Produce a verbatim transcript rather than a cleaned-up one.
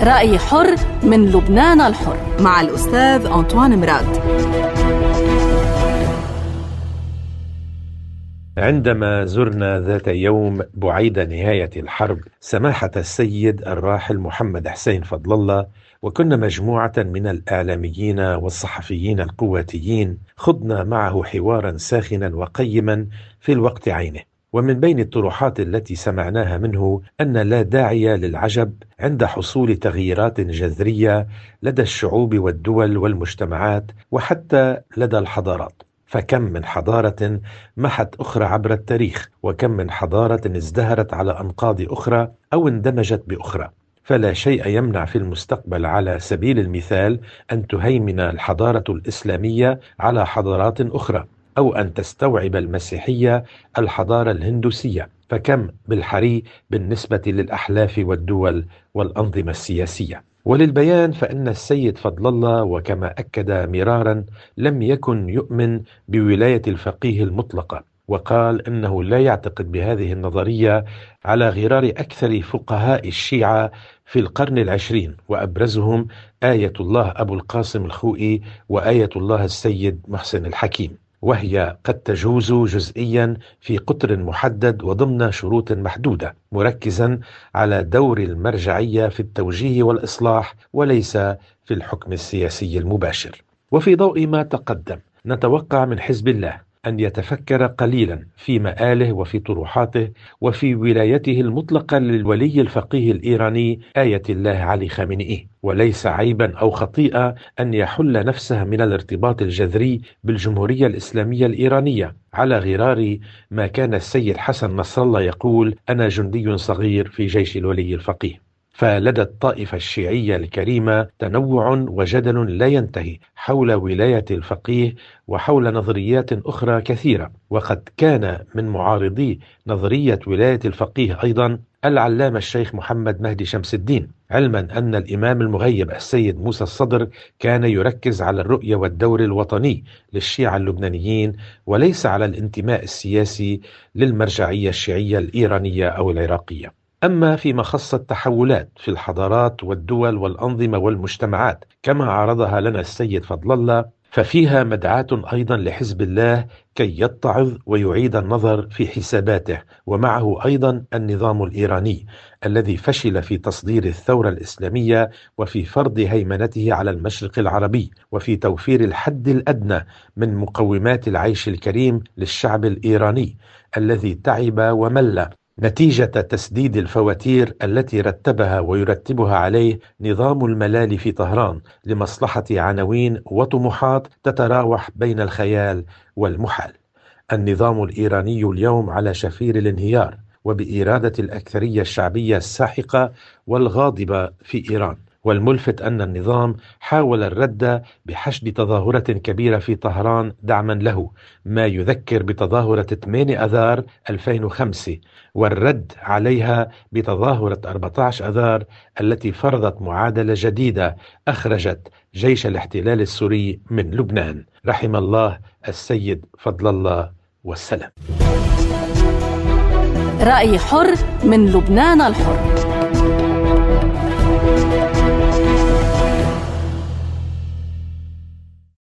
رأي حر من لبنان الحر مع الأستاذ أنطوان مراد. عندما زرنا ذات يوم بعيد نهاية الحرب سماحة السيد الراحل محمد حسين فضل الله، وكنا مجموعة من الإعلاميين والصحفيين القواتيين، خضنا معه حوارا ساخنا وقيما في الوقت عينه. ومن بين الطروحات التي سمعناها منه أن لا داعي للعجب عند حصول تغييرات جذرية لدى الشعوب والدول والمجتمعات وحتى لدى الحضارات، فكم من حضارة محت أخرى عبر التاريخ، وكم من حضارة ازدهرت على أنقاض أخرى أو اندمجت بأخرى. فلا شيء يمنع في المستقبل على سبيل المثال أن تهيمن الحضارة الإسلامية على حضارات أخرى، أو أن تستوعب المسيحية الحضارة الهندوسية، فكم بالحري بالنسبة للأحلاف والدول والأنظمة السياسية. وللبيان فإن السيد فضل الله، وكما أكد مرارا، لم يكن يؤمن بولاية الفقيه المطلقة، وقال إنه لا يعتقد بهذه النظرية على غرار أكثر فقهاء الشيعة في القرن العشرين، وأبرزهم آية الله أبو القاسم الخوئي وآية الله السيد محسن الحكيم، وهي قد تجوز جزئيا في قطر محدد وضمن شروط محدودة، مركزا على دور المرجعية في التوجيه والإصلاح وليس في الحكم السياسي المباشر. وفي ضوء ما تقدم نتوقع من حزب الله أن يتفكر قليلا في مآله وفي طروحاته وفي ولايته المطلقة للولي الفقيه الإيراني آية الله علي خامنئي، وليس عيبا أو خطيئة أن يحل نفسه من الارتباط الجذري بالجمهورية الإسلامية الإيرانية، على غرار ما كان السيد حسن نصر الله يقول: أنا جندي صغير في جيش الولي الفقيه. فلدى الطائفة الشيعية الكريمة تنوع وجدل لا ينتهي حول ولاية الفقيه وحول نظريات أخرى كثيرة، وقد كان من معارضي نظرية ولاية الفقيه أيضا العلامة الشيخ محمد مهدي شمس الدين، علما أن الإمام المغيب السيد موسى الصدر كان يركز على الرؤية والدور الوطني للشيعة اللبنانيين وليس على الانتماء السياسي للمرجعية الشيعية الإيرانية أو العراقية. أما فيما خص التحولات في الحضارات والدول والأنظمة والمجتمعات كما عرضها لنا السيد فضل الله، ففيها مدعاة أيضا لحزب الله كي يتعظ ويعيد النظر في حساباته، ومعه أيضا النظام الإيراني الذي فشل في تصدير الثورة الإسلامية وفي فرض هيمنته على المشرق العربي وفي توفير الحد الأدنى من مقومات العيش الكريم للشعب الإيراني الذي تعب ومل نتيجة تسديد الفواتير التي رتبها ويرتبها عليه نظام الملال في طهران لمصلحة عناوين وطموحات تتراوح بين الخيال والمحال. النظام الإيراني اليوم على شفير الانهيار، وبإرادة الأكثرية الشعبية الساحقة والغاضبة في إيران. والملفت أن النظام حاول الرد بحشد تظاهرة كبيرة في طهران دعما له، ما يذكر بتظاهرة ثمانية أذار ألفين وخمسة، والرد عليها بتظاهرة أربعة عشر أذار التي فرضت معادلة جديدة أخرجت جيش الاحتلال السوري من لبنان. رحم الله السيد فضل الله والسلام. رأي حر من لبنان الحر.